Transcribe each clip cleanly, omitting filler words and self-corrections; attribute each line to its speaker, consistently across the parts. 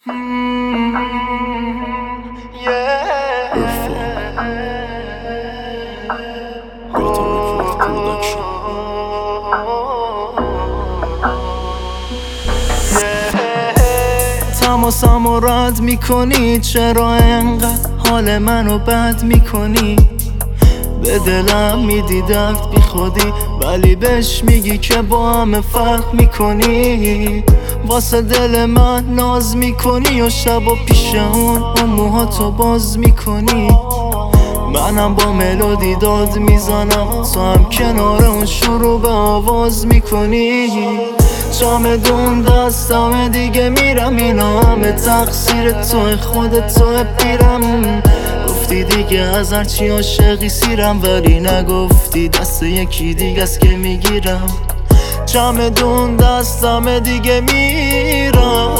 Speaker 1: تماسمو رد میکنی، چرا انقدر حال منو بد میکنی؟ به دلم میدی درد بی خودی، ولی بهش میگی که با همه فرق میکنی. واسه دل من ناز میکنی و شبا پیش اون موهاتو باز میکنی. منم با ملودی داد میزنم، تو هم کنار اون شروع به آواز میکنی. چمدون دستم دیگه میرم، اینا همه تقصیر تو، خودت تو پیرم. گفتی دیگه از هرچی عاشقی سیرم، ولی نگفتی دست یکی دیگه است که میگیرم. چمدون دستم دیگه میرم.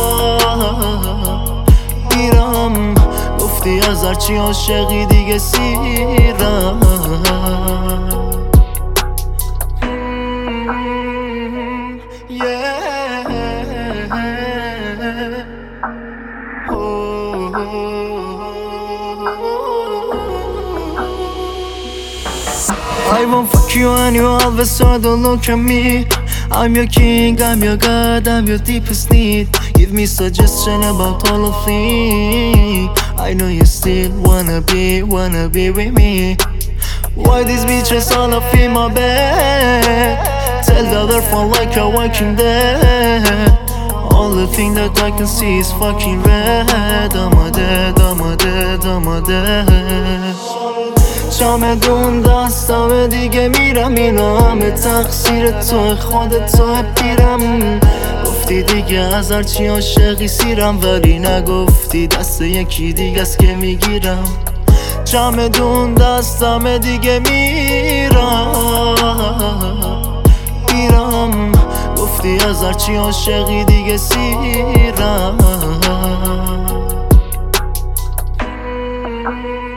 Speaker 1: گفتی از هرچی عاشقی دیگه سیرم. I won't fuck you and you always try to look at me. I'm your king, I'm your god, I'm your deepest need. Give me suggestion about all of things. I know you still wanna be with me. Why these bitches all up in my bed? Tell the other phone like you're walking dead. All the thing that I can see is fucking red. I'm dead, I'm dead, I'm dead. چمدون دستم دیگه میرم، اینا همه تقصیر تو، خودت تو پیرم. گفتی دیگه از هرچی عاشقی سیرم، ولی نگفتی دست یکی دیگه است که میگیرم. چمدون دستم دیگه میرم. گفتی از هرچی عاشقی دیگه سیرم.